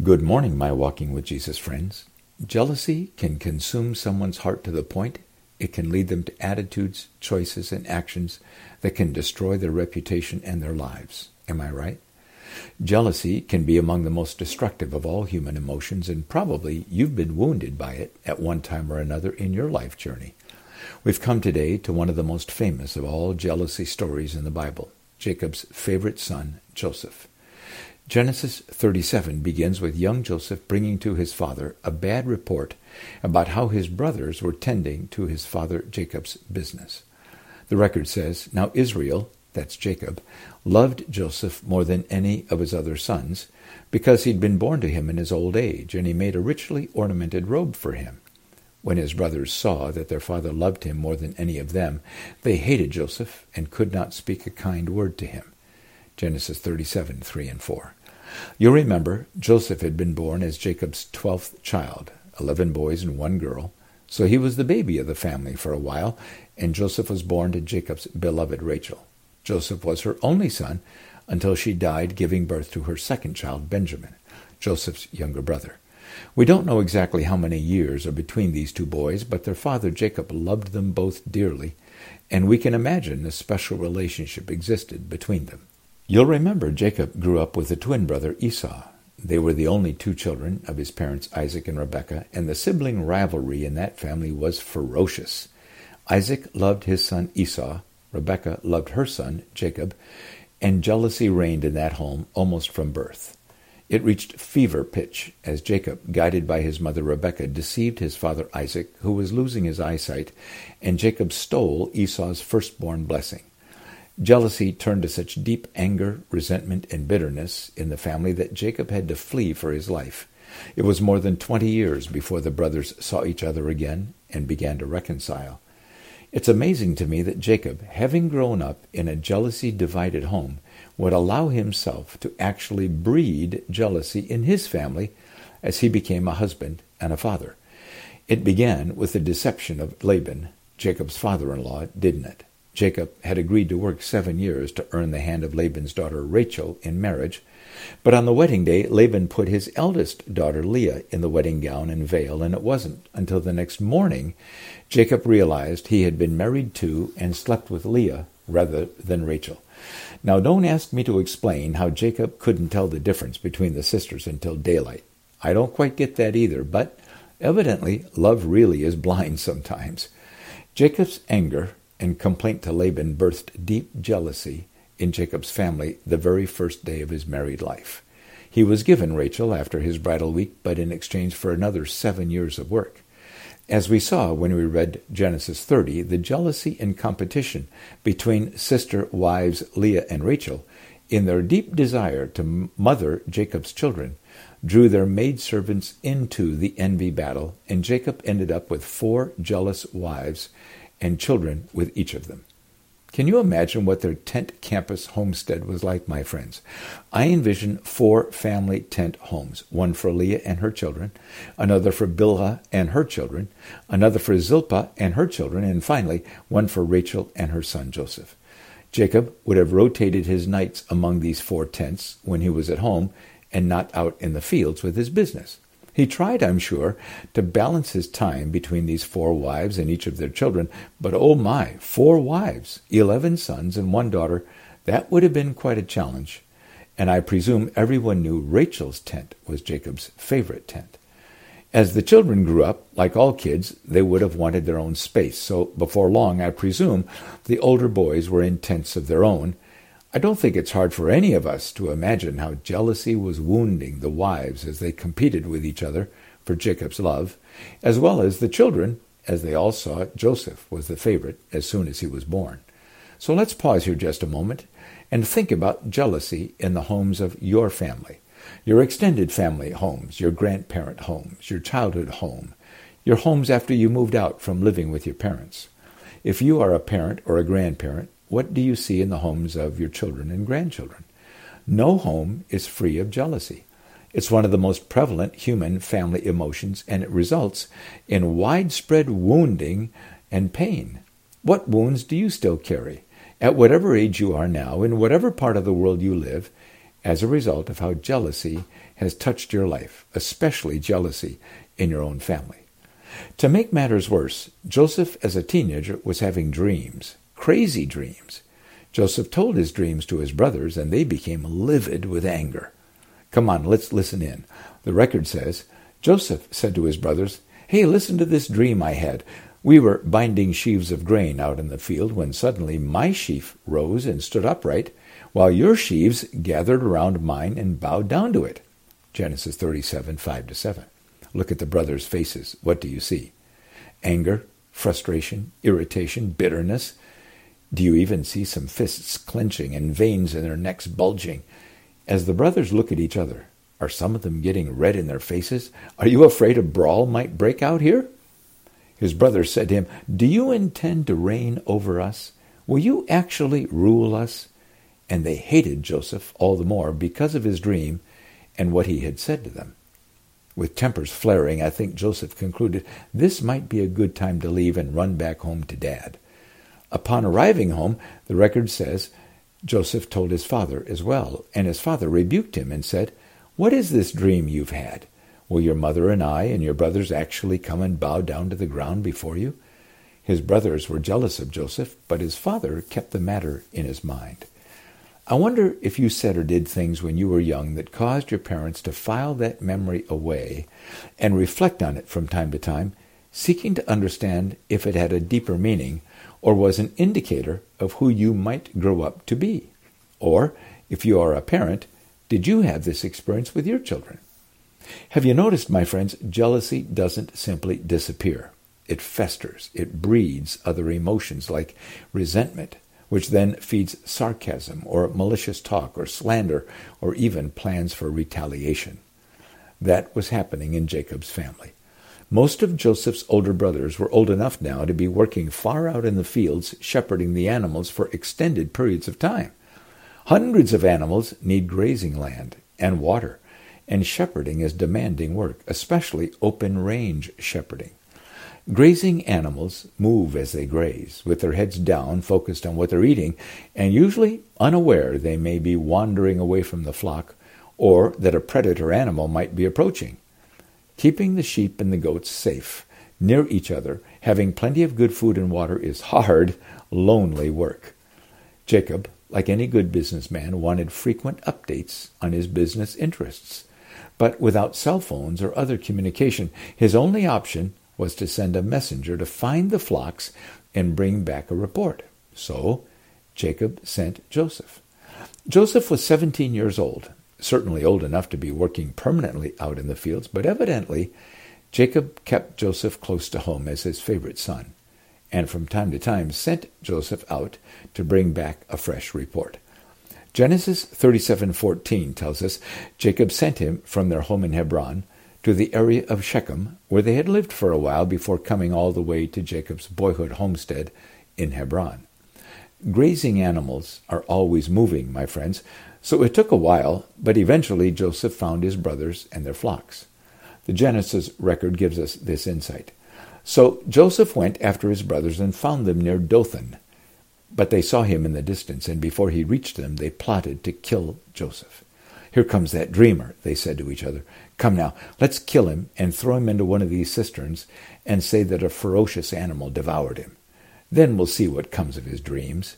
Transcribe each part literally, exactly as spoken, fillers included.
Good morning, my Walking with Jesus friends. Jealousy can consume someone's heart to the point it can lead them to attitudes, choices, and actions that can destroy their reputation and their lives. Am I right? Jealousy can be among the most destructive of all human emotions, and probably you've been wounded by it at one time or another in your life journey. We've come today to one of the most famous of all jealousy stories in the Bible, Jacob's favorite son, Joseph. Genesis thirty-seven begins with young Joseph bringing to his father a bad report about how his brothers were tending to his father Jacob's business. The record says, "Now Israel," that's Jacob, "loved Joseph more than any of his other sons, because he'd been born to him in his old age, and he made a richly ornamented robe for him. When his brothers saw that their father loved him more than any of them, they hated Joseph and could not speak a kind word to him." Genesis thirty-seven, three and four. You'll remember Joseph had been born as Jacob's twelfth child, eleven boys and one girl, so he was the baby of the family for a while, and Joseph was born to Jacob's beloved Rachel. Joseph was her only son until she died giving birth to her second child, Benjamin, Joseph's younger brother. We don't know exactly how many years are between these two boys, but their father Jacob loved them both dearly, and we can imagine a special relationship existed between them. You'll remember Jacob grew up with a twin brother, Esau. They were the only two children of his parents Isaac and Rebekah, and the sibling rivalry in that family was ferocious. Isaac loved his son Esau, Rebekah loved her son Jacob, and jealousy reigned in that home almost from birth. It reached fever pitch as Jacob, guided by his mother Rebekah, deceived his father Isaac, who was losing his eyesight, and Jacob stole Esau's firstborn blessing. Jealousy turned to such deep anger, resentment, and bitterness in the family that Jacob had to flee for his life. It was more than twenty years before the brothers saw each other again and began to reconcile. It's amazing to me that Jacob, having grown up in a jealousy-divided home, would allow himself to actually breed jealousy in his family as he became a husband and a father. It began with the deception of Laban, Jacob's father-in-law, didn't it? Jacob had agreed to work seven years to earn the hand of Laban's daughter Rachel in marriage, but on the wedding day, Laban put his eldest daughter Leah in the wedding gown and veil, and it wasn't until the next morning Jacob realized he had been married to and slept with Leah rather than Rachel. Now, don't ask me to explain how Jacob couldn't tell the difference between the sisters until daylight. I don't quite get that either, but evidently love really is blind sometimes. Jacob's anger and complaint to Laban birthed deep jealousy in Jacob's family the very first day of his married life. He was given Rachel after his bridal week, but in exchange for another seven years of work. As we saw when we read Genesis thirty, the jealousy and competition between sister wives Leah and Rachel, in their deep desire to mother Jacob's children, drew their maidservants into the envy battle, and Jacob ended up with four jealous wives and children with each of them. Can you imagine what their tent campus homestead was like, my friends? I envision four family tent homes, one for Leah and her children, another for Bilhah and her children, another for Zilpah and her children, and finally, one for Rachel and her son Joseph. Jacob would have rotated his nights among these four tents when he was at home and not out in the fields with his business. He tried, I'm sure, to balance his time between these four wives and each of their children, but oh my, four wives, eleven sons, and one daughter, that would have been quite a challenge. And I presume everyone knew Rachel's tent was Jacob's favorite tent. As the children grew up, like all kids, they would have wanted their own space, so before long, I presume, the older boys were in tents of their own. I don't think it's hard for any of us to imagine how jealousy was wounding the wives as they competed with each other for Jacob's love, as well as the children, as they all saw Joseph was the favorite as soon as he was born. So let's pause here just a moment and think about jealousy in the homes of your family, your extended family homes, your grandparent homes, your childhood home, your homes after you moved out from living with your parents. If you are a parent or a grandparent, what do you see in the homes of your children and grandchildren? No home is free of jealousy. It's one of the most prevalent human family emotions, and it results in widespread wounding and pain. What wounds do you still carry? At whatever age you are now, in whatever part of the world you live, as a result of how jealousy has touched your life, especially jealousy in your own family. To make matters worse, Joseph as a teenager was having dreams, crazy dreams. Joseph told his dreams to his brothers, and they became livid with anger. Come on, let's listen in. The record says, Joseph said to his brothers, "Hey, listen to this dream I had. We were binding sheaves of grain out in the field when suddenly my sheaf rose and stood upright, while your sheaves gathered around mine and bowed down to it." Genesis thirty-seven, five to seven. Look at the brothers' faces. What do you see? Anger, frustration, irritation, bitterness. Do you even see some fists clenching and veins in their necks bulging? As the brothers look at each other, are some of them getting red in their faces? Are you afraid a brawl might break out here? His brothers said to him, "Do you intend to reign over us? Will you actually rule us?" And they hated Joseph all the more because of his dream and what he had said to them. With tempers flaring, I think Joseph concluded this might be a good time to leave and run back home to Dad. Upon arriving home, the record says Joseph told his father as well, and his father rebuked him and said, "What is this dream you've had? Will your mother and I and your brothers actually come and bow down to the ground before you?" His brothers were jealous of Joseph, but his father kept the matter in his mind. I wonder if you said or did things when you were young that caused your parents to file that memory away and reflect on it from time to time, seeking to understand if it had a deeper meaning or was an indicator of who you might grow up to be. Or, if you are a parent, did you have this experience with your children? Have you noticed, my friends, jealousy doesn't simply disappear. It festers. It breeds other emotions like resentment, which then feeds sarcasm or malicious talk or slander or even plans for retaliation. That was happening in Jacob's family. Most of Joseph's older brothers were old enough now to be working far out in the fields shepherding the animals for extended periods of time. Hundreds of animals need grazing land and water, and shepherding is demanding work, especially open-range shepherding. Grazing animals move as they graze, with their heads down, focused on what they're eating, and usually unaware they may be wandering away from the flock or that a predator animal might be approaching. Keeping the sheep and the goats safe, near each other, having plenty of good food and water is hard, lonely work. Jacob, like any good businessman, wanted frequent updates on his business interests. But without cell phones or other communication, his only option was to send a messenger to find the flocks and bring back a report. So Jacob sent Joseph. Joseph was seventeen years old, certainly old enough to be working permanently out in the fields, but evidently Jacob kept Joseph close to home as his favorite son, and from time to time sent Joseph out to bring back a fresh report. Genesis thirty-seven fourteen tells us Jacob sent him from their home in Hebron to the area of Shechem, where they had lived for a while before coming all the way to Jacob's boyhood homestead in Hebron. Grazing animals are always moving, my friends, so it took a while, but eventually Joseph found his brothers and their flocks. The Genesis record gives us this insight. So Joseph went after his brothers and found them near Dothan, but they saw him in the distance, and before he reached them, they plotted to kill Joseph. "Here comes that dreamer," they said to each other. "Come now, let's kill him and throw him into one of these cisterns and say that a ferocious animal devoured him. Then we'll see what comes of his dreams."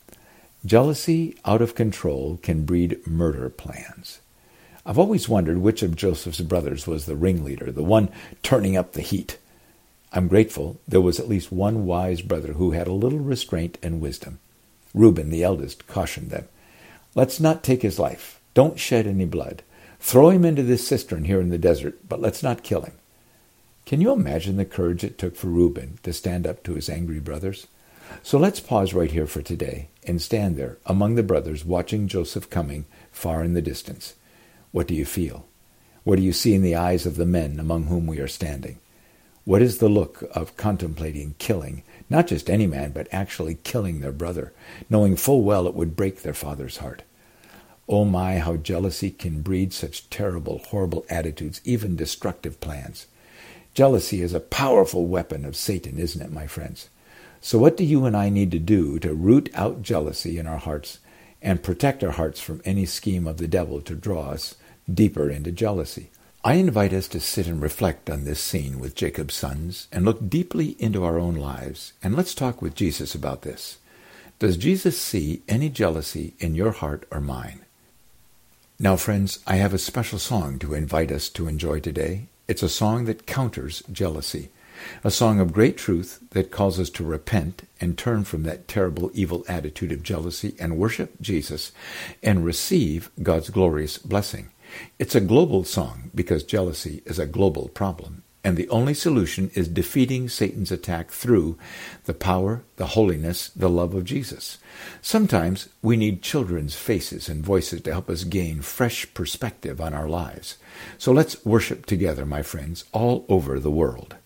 Jealousy out of control can breed murder plans. I've always wondered which of Joseph's brothers was the ringleader, the one turning up the heat. I'm grateful there was at least one wise brother who had a little restraint and wisdom. Reuben, the eldest, cautioned them. "Let's not take his life. Don't shed any blood. Throw him into this cistern here in the desert, but let's not kill him." Can you imagine the courage it took for Reuben to stand up to his angry brothers? So let's pause right here for today and stand there among the brothers watching Joseph coming far in the distance. What do you feel? What do you see in the eyes of the men among whom we are standing? What is the look of contemplating killing, not just any man, but actually killing their brother, knowing full well it would break their father's heart? Oh my, how jealousy can breed such terrible, horrible attitudes, even destructive plans. Jealousy is a powerful weapon of Satan, isn't it, my friends? So what do you and I need to do to root out jealousy in our hearts and protect our hearts from any scheme of the devil to draw us deeper into jealousy. I invite us to sit and reflect on this scene with Jacob's sons and look deeply into our own lives, and let's talk with Jesus about this. Does Jesus see any jealousy in your heart or mine? Now, friends, I have a special song to invite us to enjoy today. It's a song that counters jealousy, a song of great truth that calls us to repent and turn from that terrible evil attitude of jealousy and worship Jesus and receive God's glorious blessing. It's a global song because jealousy is a global problem, and the only solution is defeating Satan's attack through the power, the holiness, the love of Jesus. Sometimes we need children's faces and voices to help us gain fresh perspective on our lives. So let's worship together, my friends, all over the world.